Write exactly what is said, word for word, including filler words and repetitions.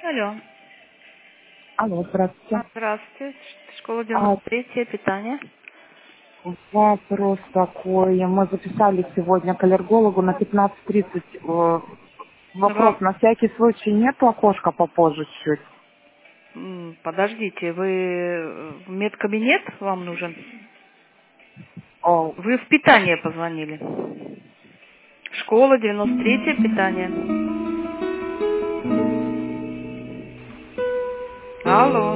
Алло. Алло, А, здравствуйте. Здравствуйте. Ш- Школа А, девяносто третье, питание. вопрос такой. Мы записали сегодня к аллергологу на пятнадцать тридцать. Э, Вопрос, Вам- на всякий случай нету окошка попозже чуть? м, Подождите, вы э, в медкабинет вам нужен? О, Вы в питание позвонили. Школа девяносто третье, питание. Алло.